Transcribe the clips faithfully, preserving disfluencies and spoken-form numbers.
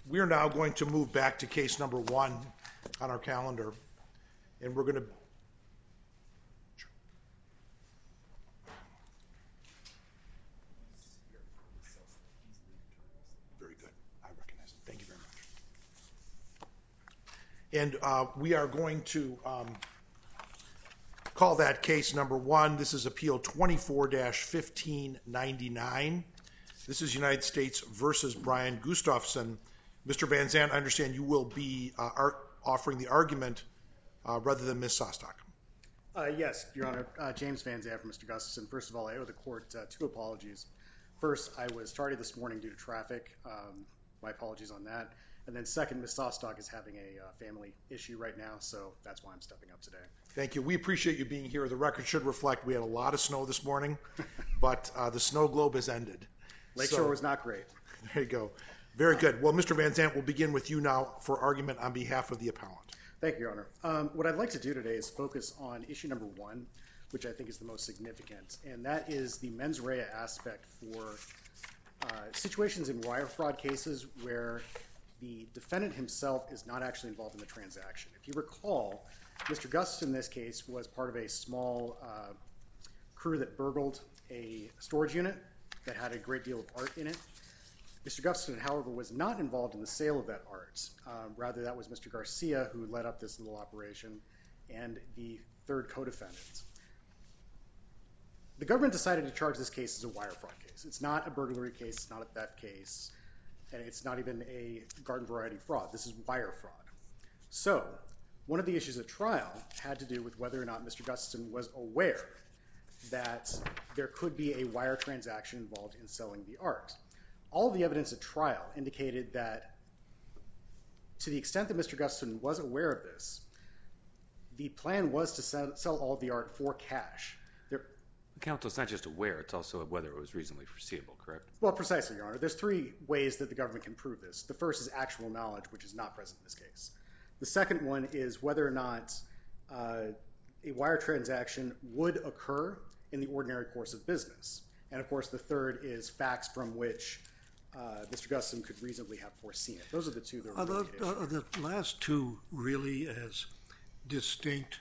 We are now going to move back to case number one on our calendar, and we're going to very good. I recognize it. Thank you very much. And uh, we are going to um, call that case number one. This is Appeal twenty-four dash fifteen ninety-nine. This is United States versus Brian Gustafson. Mister Van Zandt, I understand you will be uh, ar- offering the argument uh, rather than Miz Sostok. Uh, yes, Your Honor. Uh, James Van Zandt for Mister Gustafson. First of all, I owe the court uh, two apologies. First, I was tardy this morning due to traffic. Um, my apologies on that. And then second, Miz Sostok is having a uh, family issue right now, so that's why I'm stepping up today. Thank you. We appreciate you being here. The record should reflect we had a lot of snow this morning, but uh, the snow globe has ended. Lakeshore so, was not great. There you go. Very good. Well, Mister Van Zandt, we'll begin with you now for argument on behalf of the appellant. Thank you, Your Honor. Um, what I'd like to do today is focus on issue number one, which I think is the most significant, and that is the mens rea aspect for uh, situations in wire fraud cases where the defendant himself is not actually involved in the transaction. If you recall, Mister Gustafson in this case was part of a small uh, crew that burgled a storage unit that had a great deal of art in it. Mister Gustafson, however, was not involved in the sale of that art. Um, rather, that was Mister Garcia who led up this little operation and the third co-defendant. The government decided to charge this case as a wire fraud case. It's not a burglary case, it's not a theft case, and it's not even a garden variety fraud. This is wire fraud. So, one of the issues at trial had to do with whether or not Mister Gustafson was aware that there could be a wire transaction involved in selling the art. All of the evidence at trial indicated that to the extent that Mister Gustafson was aware of this, the plan was to sell, sell all of the art for cash. There, Counsel, it's not just aware, it's also whether it was reasonably foreseeable, correct? Well, precisely, Your Honor. There's three ways that the government can prove this. The first is actual knowledge, which is not present in this case. The second one is whether or not uh, a wire transaction would occur in the ordinary course of business. And, of course, the third is facts from which uh, Mister Gustafson could reasonably have foreseen it. Those are the two that are Are really the, are the last two really as distinct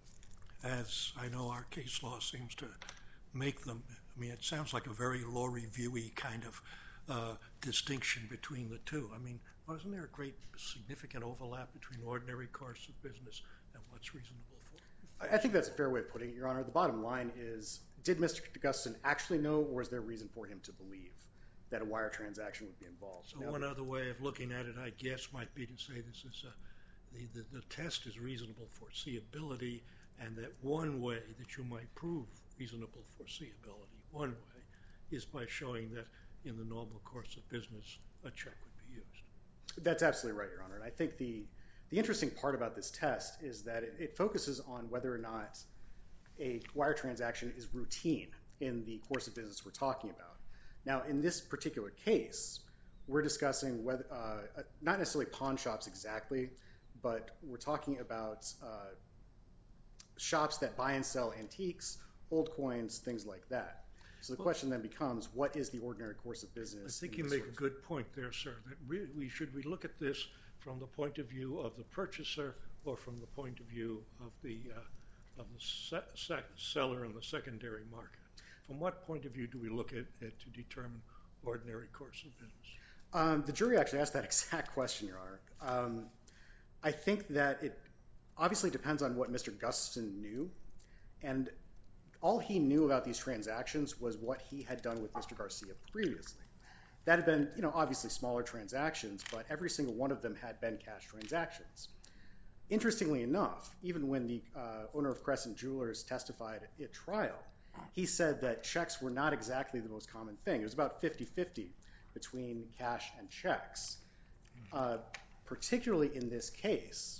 as I know our case law seems to make them? I mean, it sounds like a very law review-y kind of uh, distinction between the two. I mean, wasn't there a great significant overlap between ordinary course of business and what's reasonable for? I think that's a fair way of putting it, Your Honor. The bottom line is, did Mister Gustafson actually know, or was there reason for him to believe that a wire transaction would be involved? So now, one other way of looking at it, I guess, might be to say this is a, the, the, the test is reasonable foreseeability, and that one way that you might prove reasonable foreseeability, one way, is by showing that in the normal course of business, a check would be used. That's absolutely right, Your Honor. And I think the, the interesting part about this test is that it, it focuses on whether or not a wire transaction is routine in the course of business we're talking about. Now, in this particular case, we're discussing whether, uh, not necessarily pawn shops exactly, but we're talking about uh, shops that buy and sell antiques, old coins, things like that. So the well, question then becomes, what is the ordinary course of business? I think you make a good point there, sir, that we, we should we look at this from the point of view of the purchaser or from the point of view of the uh, of the se- se- seller in the secondary market? From what point of view do we look at it to determine ordinary course of business? Um, the jury actually asked that exact question, Your Honor. Um, I think that it obviously depends on what Mister Gustafson knew, and all he knew about these transactions was what he had done with Mister Garcia previously. That had been, you know, obviously smaller transactions, but every single one of them had been cash transactions. Interestingly enough, even when the uh, owner of Crescent Jewelers testified at trial, he said that checks were not exactly the most common thing. It was about fifty-fifty between cash and checks. Uh, particularly in this case,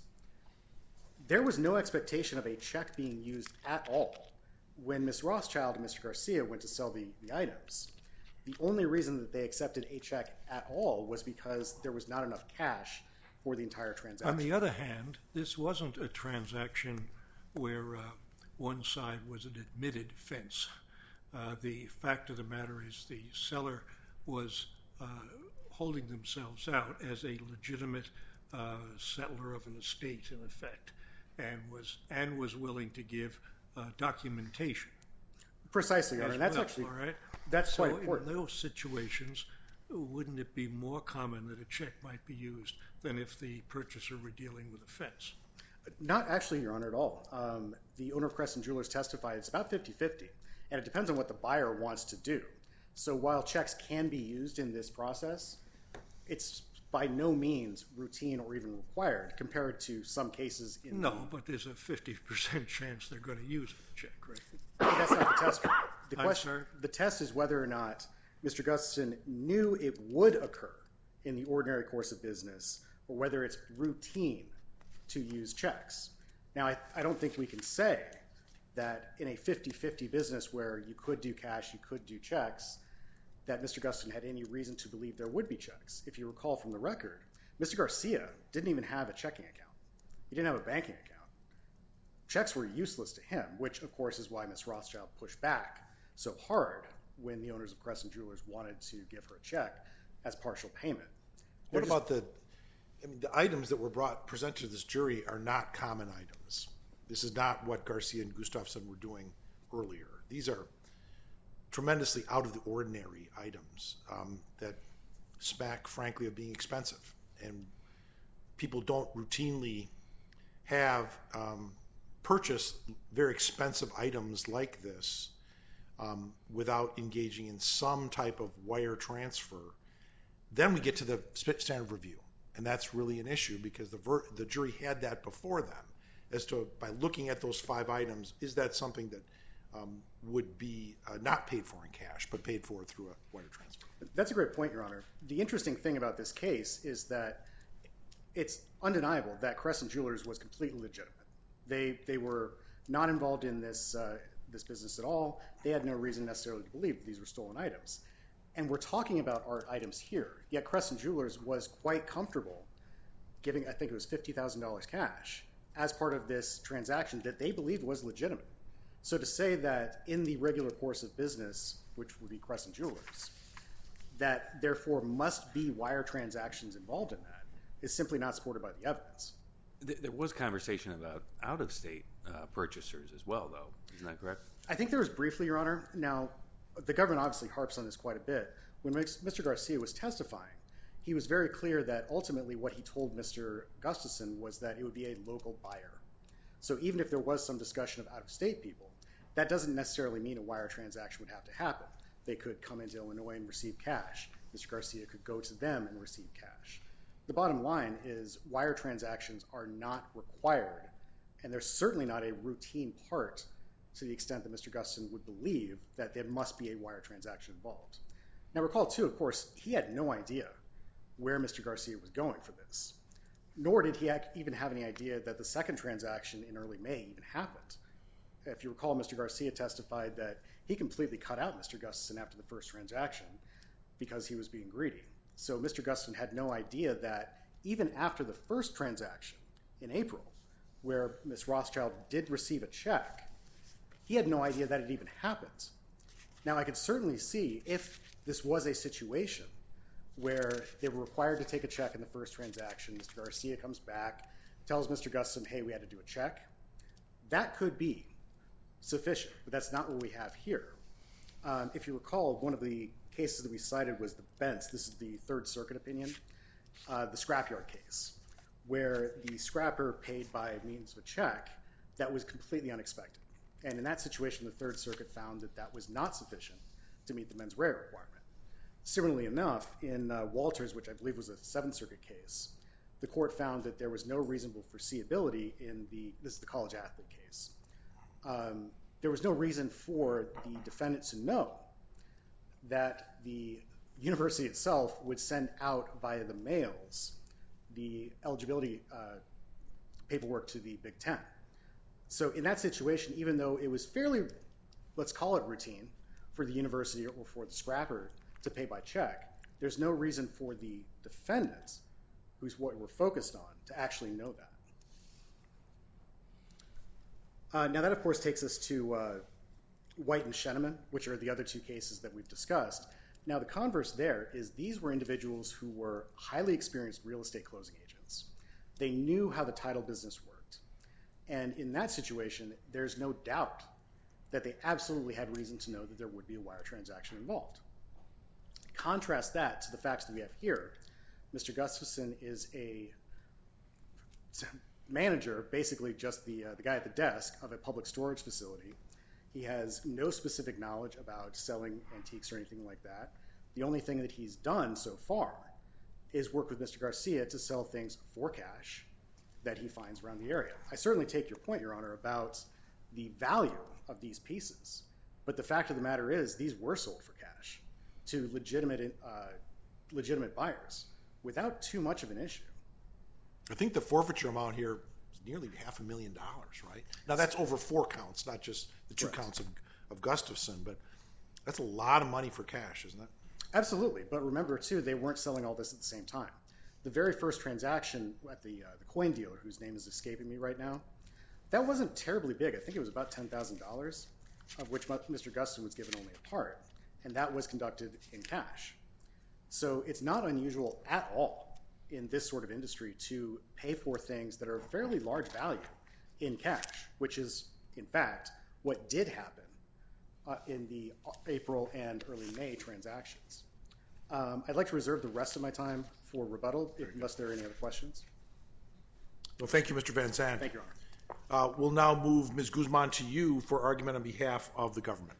there was no expectation of a check being used at all when Miz Rothschild and Mister Garcia went to sell the, the items. The only reason that they accepted a check at all was because there was not enough cash for the entire transaction. On the other hand, this wasn't a transaction where uh, one side was an admitted fence. Uh, the fact of the matter is the seller was uh, holding themselves out as a legitimate uh, settler of an estate, in effect, and was and was willing to give uh, documentation. Precisely, Your Honor. as That's well, actually all right? that's so quite important. in those situations, wouldn't it be more common that a check might be used than if the purchaser were dealing with a fence? Not actually, Your Honor, at all. Um, the owner of Crescent Jewelers testified it's about fifty-fifty, and it depends on what the buyer wants to do. So while checks can be used in this process, it's by no means routine or even required compared to some cases in No, the, but there's a fifty percent chance they're going to use a check, right? that's not the test. Your Honor. The I'm question, sorry? the test is whether or not Mister Gustafson knew it would occur in the ordinary course of business, or whether it's routine to use checks. Now, I, I don't think we can say that in a fifty-fifty business where you could do cash, you could do checks, that Mister Gustafson had any reason to believe there would be checks. If you recall from the record, Mister Garcia didn't even have a checking account. He didn't have a banking account. Checks were useless to him, which, of course, is why Miz Rothschild pushed back so hard when the owners of Crescent Jewelers wanted to give her a check as partial payment. What They're just- about the, I mean, the items that were brought, presented to this jury are not common items. This is not what Garcia and Gustafson were doing earlier. These are tremendously out of the ordinary items um, that smack, frankly, of being expensive. And people don't routinely have um, purchased very expensive items like this um, without engaging in some type of wire transfer. Then we get to the standard review, and that's really an issue because the ver- the jury had that before them as to, by looking at those five items, is that something that um, would be uh, not paid for in cash, but paid for through a wire transfer? That's a great point, Your Honor. The interesting thing about this case is that it's undeniable that Crescent Jewelers was completely legitimate. They they were not involved in this uh, this business at all. They had no reason necessarily to believe these were stolen items. And we're talking about art items here. Yet Crescent Jewelers was quite comfortable giving, I think it was fifty thousand dollars cash as part of this transaction that they believed was legitimate. So to say that in the regular course of business, which would be Crescent Jewelers, that therefore must be wire transactions involved in that is simply not supported by the evidence. There was conversation about out-of-state uh, purchasers as well, though. Isn't that correct? I think there was briefly, Your Honor. Now, the government obviously harps on this quite a bit. When Mister Garcia was testifying, he was very clear that ultimately what he told Mister Gustafson was that it would be a local buyer. So even if there was some discussion of out-of-state people, that doesn't necessarily mean a wire transaction would have to happen. They could come into Illinois and receive cash. Mister Garcia could go to them and receive cash. The bottom line is wire transactions are not required, and they're certainly not a routine part to the extent that Mister Gustafson would believe that there must be a wire transaction involved. Now recall too, of course, he had no idea where Mister Garcia was going for this, nor did he even have any idea that the second transaction in early May even happened. If you recall, Mister Garcia testified that he completely cut out Mister Gustafson after the first transaction because he was being greedy. So Mister Gustafson had no idea that even after the first transaction in April, where Miz Rothschild did receive a check, he had no idea that it even happened. Now, I could certainly see if this was a situation where they were required to take a check in the first transaction, Mister Garcia comes back, tells Mister Gustafson, hey, we had to do a check. That could be sufficient, but that's not what we have here. Um, if you recall, one of the cases that we cited was the Bentz. This is the Third Circuit opinion, uh, the scrapyard case, where the scrapper paid by means of a check that was completely unexpected. And in that situation, the Third Circuit found that that was not sufficient to meet the mens rea requirement. Similarly enough, in uh, Walters, which I believe was a Seventh Circuit case, the court found that there was no reasonable foreseeability in the, this is the college athlete case. Um, there was no reason for the defendant to know that the university itself would send out via the mails the eligibility uh, paperwork to the Big Ten. So in that situation, even though it was fairly, let's call it routine, for the university or for the scrapper to pay by check, there's no reason for the defendants, who's what we're focused on, to actually know that. Uh, now that, of course, takes us to uh, White and Sheneman, which are the other two cases that we've discussed. Now, the converse there is these were individuals who were highly experienced real estate closing agents. They knew how the title business worked. And in that situation, there's no doubt that they absolutely had reason to know that there would be a wire transaction involved. Contrast that to the facts that we have here. Mister Gustafson is a manager, basically just the, uh, the guy at the desk of a public storage facility. He has no specific knowledge about selling antiques or anything like that. The only thing that he's done so far is work with Mister Garcia to sell things for cash that he finds around the area. I certainly take your point, Your Honor, about the value of these pieces. But the fact of the matter is these were sold for cash to legitimate, uh, legitimate buyers without too much of an issue. I think the forfeiture amount here is nearly half a million dollars, right? Now, that's over four counts, not just the two Correct. counts of, of Gustafson, but that's a lot of money for cash, isn't it? Absolutely. But remember, too, they weren't selling all this at the same time. The very first transaction at the, uh, the coin dealer, whose name is escaping me right now, that wasn't terribly big. I think it was about ten thousand dollars, of which Mister Gustafson was given only a part, and that was conducted in cash. So it's not unusual at all in this sort of industry to pay for things that are of fairly large value in cash, which is, in fact, what did happen uh, in the April and early May transactions. Um, I'd like to reserve the rest of my time for rebuttal, if, unless there are any other questions. Well, thank you, Mister Van Zandt. Thank you, Your Honor. Uh, we'll now move Miz Guzman to you for argument on behalf of the government.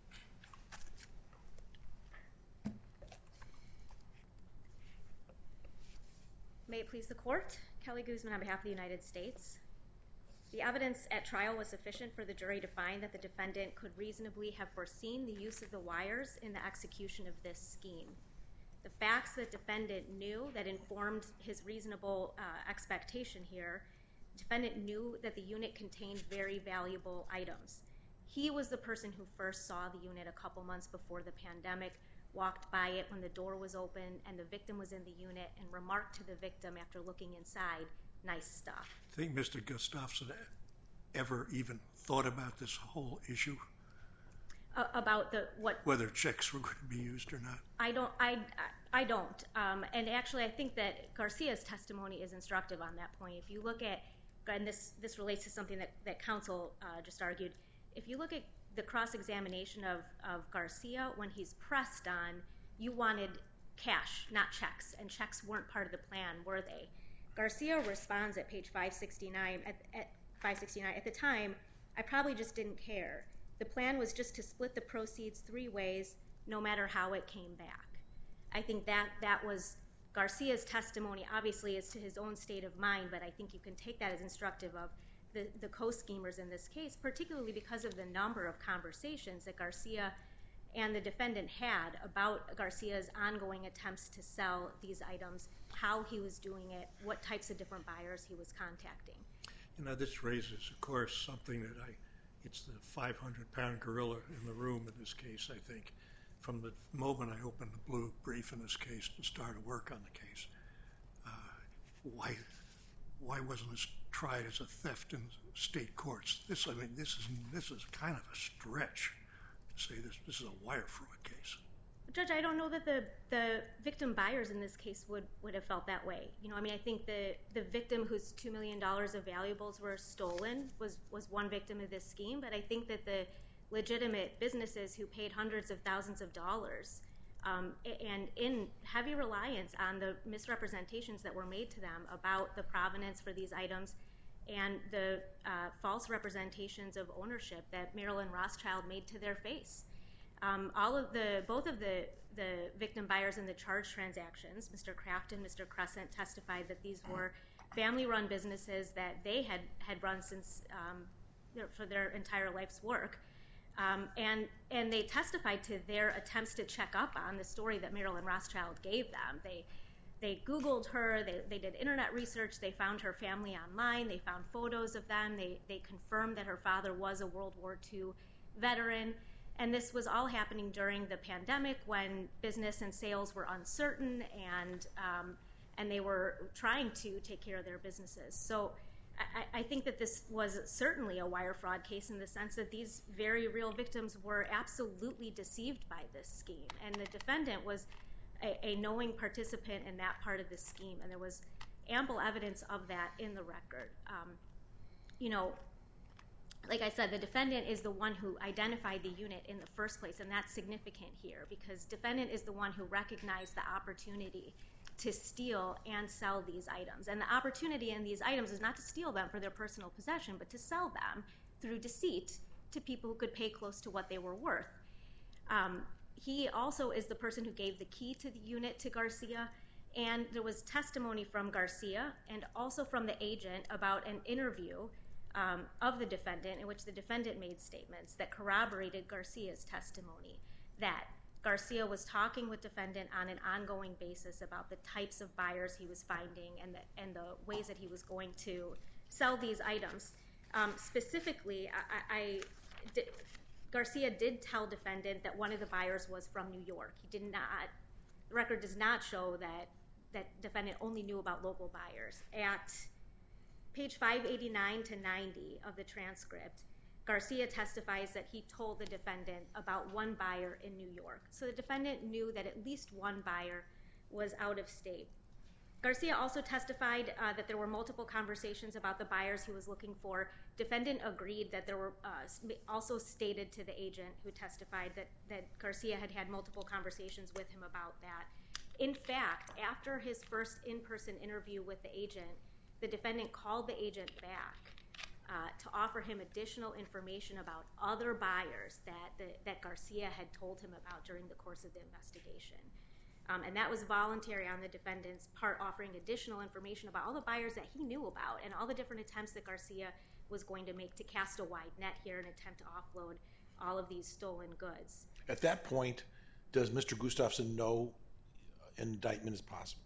May it please the court, Kelly Guzman on behalf of the United States. The evidence at trial was sufficient for the jury to find that the defendant could reasonably have foreseen the use of the wires in the execution of this scheme. The facts that defendant knew that informed his reasonable uh, expectation here, defendant knew that the unit contained very valuable items. He was the person who first saw the unit a couple months before the pandemic, walked by it when the door was open and the victim was in the unit, and remarked to the victim after looking inside, "Nice stuff." Think Mister Gustafson ever even thought about this whole issue? Uh, about the what? Whether checks were going to be used or not? I don't. I. I don't. Um, and actually, I think that Garcia's testimony is instructive on that point. If you look at, and this this relates to something that that counsel uh, just argued. If you look at the cross-examination of of Garcia, when he's pressed on, you wanted cash, not checks, and checks weren't part of the plan, were they? Garcia responds at page five sixty-nine. At, at five sixty-nine, at the time, I probably just didn't care. The plan was just to split the proceeds three ways, no matter how it came back. I think that that was Garcia's testimony, obviously, as to his own state of mind, but I think you can take that as instructive of the, the co-schemers in this case, particularly because of the number of conversations that Garcia and the defendant had about Garcia's ongoing attempts to sell these items, how he was doing it, what types of different buyers he was contacting. You know, this raises, of course, something that I, it's the five hundred pound gorilla in the room in this case, I think. From the moment I opened the blue brief in this case and started work on the case, uh, why why wasn't this tried as a theft in state courts? This, I mean, this is this is kind of a stretch to say this. This is a wire fraud case. Judge, I don't know that the, the victim buyers in this case would, would have felt that way. You know, I mean, I think the, the victim whose two million dollars of valuables were stolen was, was one victim of this scheme, but I think that the legitimate businesses who paid hundreds of thousands of dollars um, and in heavy reliance on the misrepresentations that were made to them about the provenance for these items and the uh, false representations of ownership that Marilyn Rothschild made to their face. Um, all of the, both of the, the victim buyers in the charge transactions, Mister Kraft and Mister Crescent, testified that these were family-run businesses that they had, had run since um, for their entire life's work. Um, and, and they testified to their attempts to check up on the story that Marilyn Rothschild gave them. They, they Googled her, they, they did internet research, they found her family online, they found photos of them, they, they confirmed that her father was a World War Two veteran. And this was all happening during the pandemic when business and sales were uncertain and um, and they were trying to take care of their businesses. So I, I think that this was certainly a wire fraud case in the sense that these very real victims were absolutely deceived by this scheme. And the defendant was a, a knowing participant in that part of the scheme, and there was ample evidence of that in the record. Um, you know, like I said, the defendant is the one who identified the unit in the first place, and that's significant here because defendant is the one who recognized the opportunity to steal and sell these items. And the opportunity in these items is not to steal them for their personal possession, but to sell them through deceit to people who could pay close to what they were worth. Um, he also is the person who gave the key to the unit to Garcia, and there was testimony from Garcia and also from the agent about an interview um, of the defendant in which the defendant made statements that corroborated Garcia's testimony, that Garcia was talking with defendant on an ongoing basis about the types of buyers he was finding and the, and the ways that he was going to sell these items. Um, specifically, I, I did, Garcia did tell defendant that one of the buyers was from New York. He did not, the record does not show that that defendant only knew about local buyers. At page five eighty-nine to ninety of the transcript, Garcia testifies that he told the defendant about one buyer in New York. So the defendant knew that at least one buyer was out of state. Garcia also testified uh, that there were multiple conversations about the buyers he was looking for. Defendant agreed that there were uh, also stated to the agent who testified that, that Garcia had had multiple conversations with him about that. In fact, after his first in-person interview with the agent, the defendant called the agent back Uh, to offer him additional information about other buyers that the, that Garcia had told him about during the course of the investigation. Um, and that was voluntary on the defendant's part, offering additional information about all the buyers that he knew about and all the different attempts that Garcia was going to make to cast a wide net here and attempt to offload all of these stolen goods. At that point, does Mister Gustafson know an indictment is possible?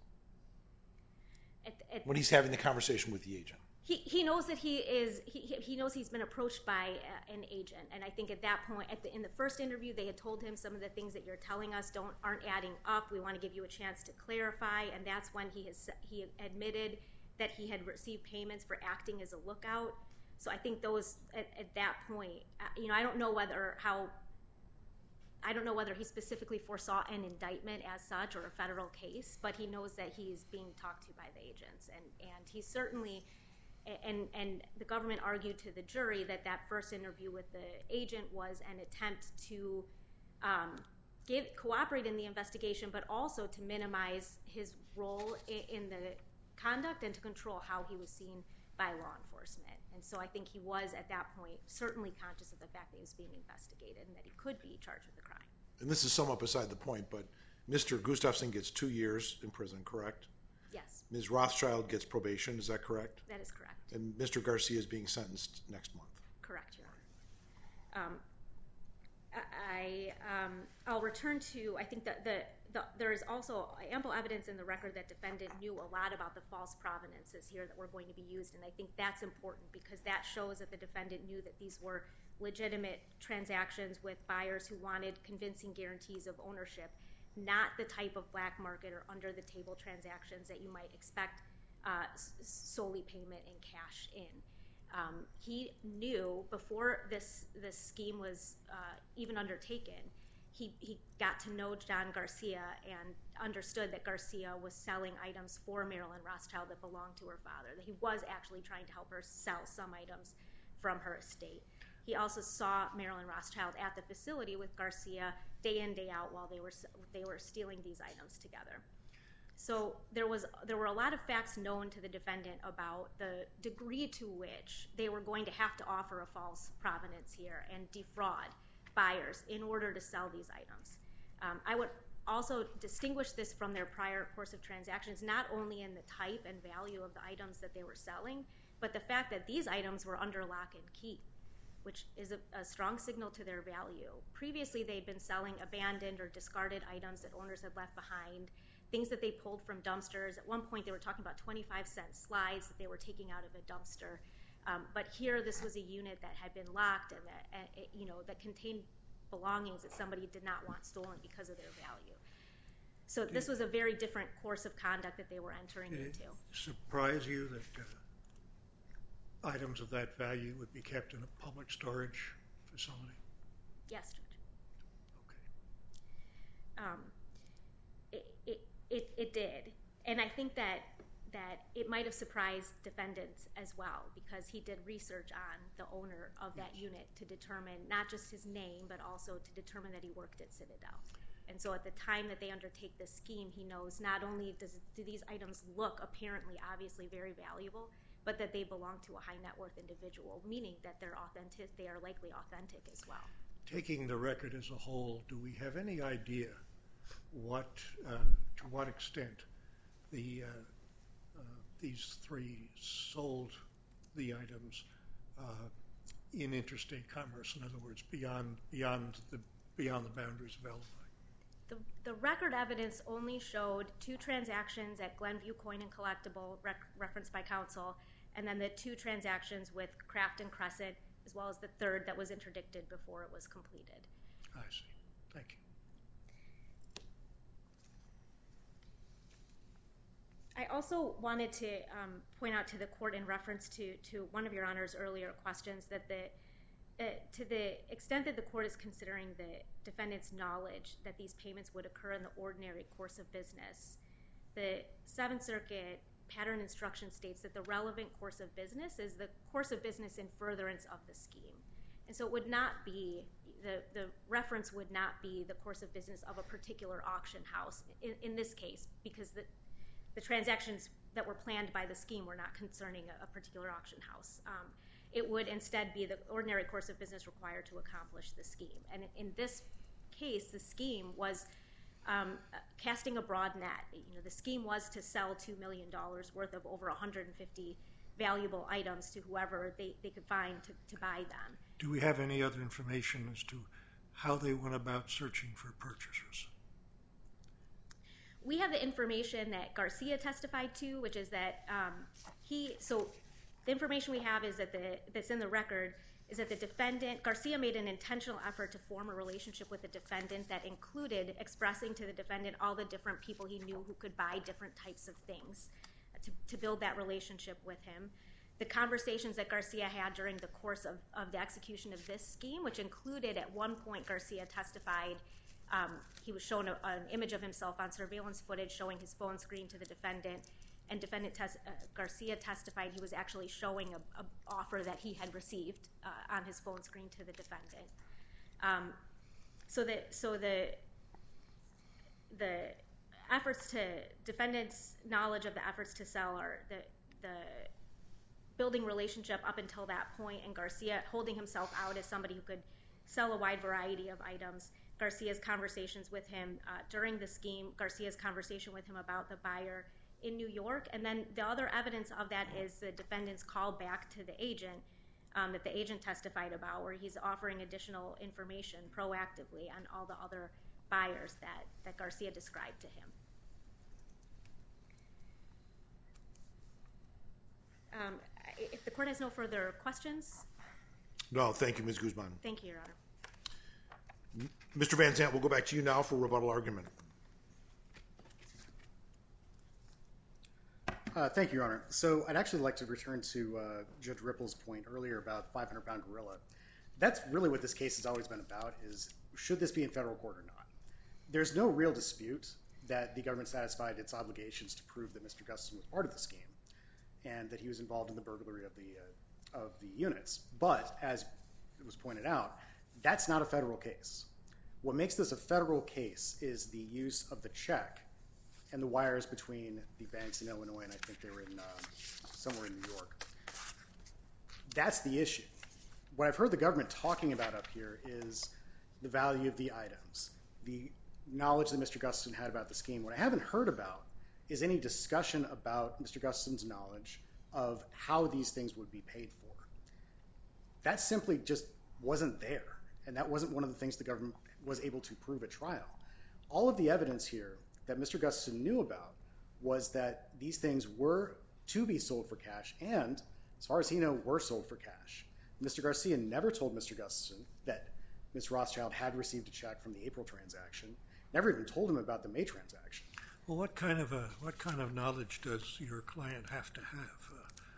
At, at, when he's having the conversation with the agent? He he knows that he is he he knows he's been approached by uh, an agent, and I think at that point, at the, in the first interview, they had told him some of the things that you're telling us don't aren't adding up. We want to give you a chance to clarify, and that's when he has he admitted that he had received payments for acting as a lookout. So I think those at, at that point, uh, you know, I don't know whether how I don't know whether he specifically foresaw an indictment as such or a federal case, but he knows that he's being talked to by the agents, and and he certainly. And, and the government argued to the jury that that first interview with the agent was an attempt to um, give, cooperate in the investigation, but also to minimize his role in, in the conduct and to control how he was seen by law enforcement. And so I think he was, at that point, certainly conscious of the fact that he was being investigated and that he could be charged with a crime. And this is somewhat beside the point, but Mister Gustafson gets two years in prison, correct? Yes. Miz Rothschild gets probation, is that correct? That is correct. And Mister Garcia is being sentenced next month. Correct, Your Honor. Um, I, um, I'll return to, I think that the, the, there is also ample evidence in the record that defendant knew a lot about the false provenances here that were going to be used, and I think that's important because that shows that the defendant knew that these were legitimate transactions with buyers who wanted convincing guarantees of ownership, not the type of black market or under-the-table transactions that you might expect uh, solely payment in cash in. Um, he knew before this this scheme was uh, even undertaken, he, he got to know John Garcia and understood that Garcia was selling items for Marilyn Rothschild that belonged to her father, that he was actually trying to help her sell some items from her estate. He also saw Marilyn Rothschild at the facility with Garcia day in, day out while they were they were stealing these items together. So there was there were a lot of facts known to the defendant about the degree to which they were going to have to offer a false provenance here and defraud buyers in order to sell these items. Um, I would also distinguish this from their prior course of transactions, not only in the type and value of the items that they were selling, but the fact that these items were under lock and key, which is a, a strong signal to their value. Previously, they'd been selling abandoned or discarded items that owners had left behind, things that they pulled from dumpsters. At one point, they were talking about twenty-five cent slides that they were taking out of a dumpster. Um, but here, this was a unit that had been locked and that, uh, you know, that contained belongings that somebody did not want stolen because of their value. So this was a very different course of conduct that they were entering Did into. it surprise you that uh, items of that value would be kept in a public storage facility? Yes, Judge. Okay. Um, it, it, it, it did. And I think that that it might have surprised defendants as well, because he did research on the owner of that unit to determine not just his name, but also to determine that he worked at Citadel. And so at the time that they undertake this scheme, he knows not only does, do these items look apparently obviously very valuable, but that they belong to a high net worth individual, meaning that they're authentic, they are likely authentic as well. Taking the record as a whole, do we have any idea what, uh, to what extent the uh, uh, these three sold the items uh, in interstate commerce? In other words, beyond beyond the beyond the boundaries of Illinois. The, the record evidence only showed two transactions at Glenview Coin and Collectible, rec- referenced by counsel, and then the two transactions with Kraft and Crescent, as well as the third that was interdicted before it was completed. I see. Thank you. I also wanted to um, point out to the court in reference to, to one of your Honor's earlier questions that the uh, to the extent that the court is considering the defendant's knowledge that these payments would occur in the ordinary course of business, the Seventh Circuit pattern instruction states that the relevant course of business is the course of business in furtherance of the scheme. And so it would not be, the, the reference would not be the course of business of a particular auction house in, in this case, because the The transactions that were planned by the scheme were not concerning a, a particular auction house. Um, it would instead be the ordinary course of business required to accomplish the scheme. And in this case, the scheme was um, casting a broad net. You know, the scheme was to sell two million dollars worth of over one hundred fifty valuable items to whoever they, they could find to, to buy them. Do we have any other information as to how they went about searching for purchasers? We have the information that Garcia testified to, which is that um, he, so the information we have is that the, that's in the record is that the defendant, Garcia made an intentional effort to form a relationship with the defendant that included expressing to the defendant all the different people he knew who could buy different types of things to, to build that relationship with him. The conversations that Garcia had during the course of, of the execution of this scheme, which included at one point Garcia testified Um, he was shown a, an image of himself on surveillance footage showing his phone screen to the defendant, and defendant tes- uh, Garcia testified he was actually showing a, a offer that he had received uh, on his phone screen to the defendant. Um, so that so the the efforts to defendant's knowledge of the efforts to sell are the the building relationship up until that point, and Garcia holding himself out as somebody who could sell a wide variety of items. Garcia's conversations with him uh, during the scheme, Garcia's conversation with him about the buyer in New York, and then the other evidence of that is the defendant's call back to the agent um, that the agent testified about, where he's offering additional information proactively on all the other buyers that, that Garcia described to him. Um, if the court has no further questions. No, thank you, Miz Guzman. Thank you, Your Honor. Mister Van Zandt, we'll go back to you now for rebuttal argument. Uh, thank you, Your Honor. So I'd actually like to return to uh, Judge Ripple's point earlier about five hundred pound gorilla. That's really what this case has always been about, is should this be in federal court or not? There's no real dispute that the government satisfied its obligations to prove that Mister Gustafson was part of the scheme and that he was involved in the burglary of the, uh, of the units. But as it was pointed out, that's not a federal case. What makes this a federal case is the use of the check and the wires between the banks in Illinois, and I think they were in uh, somewhere in New York. That's the issue. What I've heard the government talking about up here is the value of the items, the knowledge that Mister Gustafson had about the scheme. What I haven't heard about is any discussion about Mister Gustafson's knowledge of how these things would be paid for. That simply just wasn't there, and that wasn't one of the things the government was able to prove at trial. All of the evidence here that Mister Gustafson knew about was that these things were to be sold for cash, and as far as he knew, were sold for cash. Mister Garcia never told Mister Gustafson that Miz Rothschild had received a check from the April transaction, never even told him about the May transaction. Well, what kind of a what kind of knowledge does your client have to have? Uh,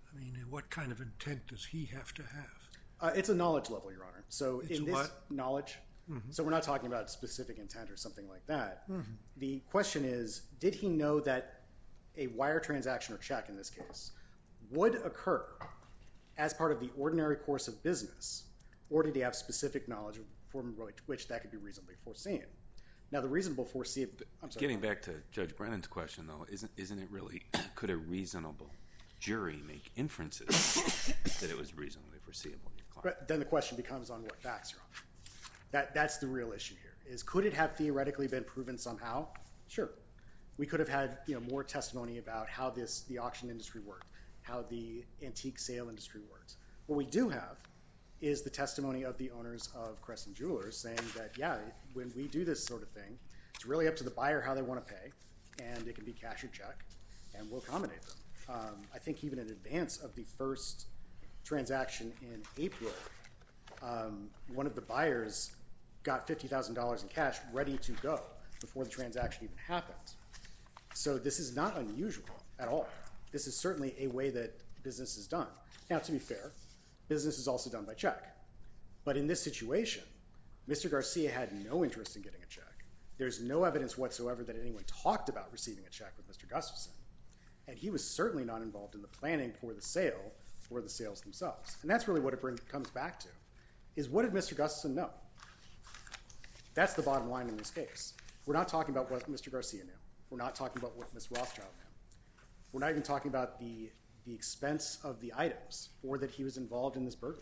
I mean, what kind of intent does he have to have? Uh, it's a knowledge level, Your Honor. So It's in a this what? knowledge, Mm-hmm. so we're not talking about specific intent or something like that. Mm-hmm. The question is, did he know that a wire transaction or check in this case would occur as part of the ordinary course of business, or did he have specific knowledge from which, which that could be reasonably foreseen? Now, the reasonable foresee. I'm sorry. Getting back to Judge Brennan's question, though, isn't isn't it really, could a reasonable jury make inferences that it was reasonably foreseeable? Your client? But then the question becomes on what facts, Your Honor. That, that's the real issue here, is could it have theoretically been proven somehow? Sure. We could have had you know, more testimony about how this the auction industry worked, how the antique sale industry works. What we do have is the testimony of the owners of Crescent Jewelers saying that, yeah, when we do this sort of thing, it's really up to the buyer how they want to pay, and it can be cash or check, and we'll accommodate them. Um, I think even in advance of the first transaction in April, um, one of the buyers got fifty thousand dollars in cash ready to go before the transaction even happened. So this is not unusual at all. This is certainly a way that business is done. Now, to be fair, business is also done by check. But in this situation, Mister Garcia had no interest in getting a check. There's no evidence whatsoever that anyone talked about receiving a check with Mister Gustafson. And he was certainly not involved in the planning for the sale or the sales themselves. And that's really what it brings, comes back to, is what did Mister Gustafson know? That's the bottom line in this case. We're not talking about what Mister Garcia knew. We're not talking about what Miz Rothschild knew. We're not even talking about the, the expense of the items or that he was involved in this burglary.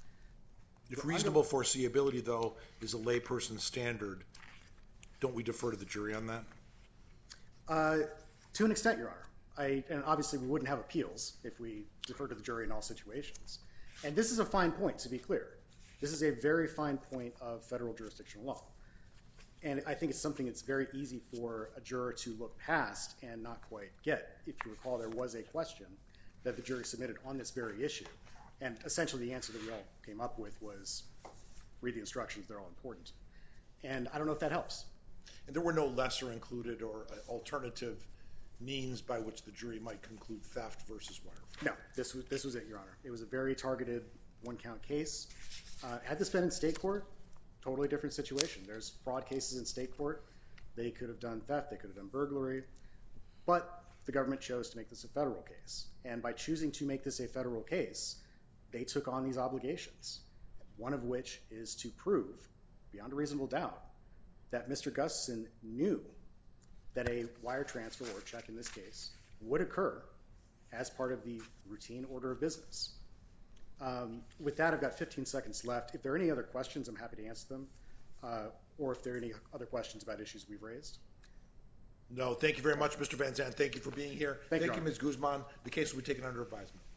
If reasonable foreseeability, though, is a layperson's standard, don't we defer to the jury on that? Uh, to an extent, Your Honor. I, and obviously we wouldn't have appeals if we defer to the jury in all situations. And this is a fine point, to be clear. This is a very fine point of federal jurisdictional law. And I think it's something that's very easy for a juror to look past and not quite get. If you recall, there was a question that the jury submitted on this very issue. And essentially the answer that we all came up with was, read the instructions, they're all important. And I don't know if that helps. And there were no lesser included or alternative means by which the jury might conclude theft versus wire fraud? No, this was, this was it, Your Honor. It was a very targeted one-count case. Uh, had this been in state court, totally different situation. There's fraud cases in state court. They could have done theft. They could have done burglary. But the government chose to make this a federal case. And by choosing to make this a federal case, they took on these obligations, one of which is to prove, beyond a reasonable doubt, that Mister Gustafson knew that a wire transfer, or check in this case, would occur as part of the routine order of business. Um, with that, I've got fifteen seconds left. If there are any other questions, I'm happy to answer them, uh, or if there are any other questions about issues we've raised. No, thank you very much, Mister Van Zandt. Thank you for being here. Thank you, Thank you, Miz Guzman. The case will be taken under advisement.